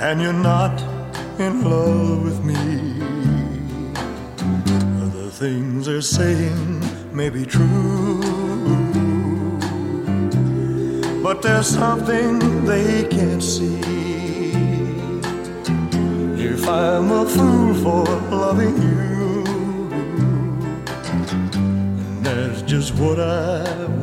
and you're not in love with me. The things they're saying may be true, but there's something they can't see. If I'm a fool for loving you, that's just what I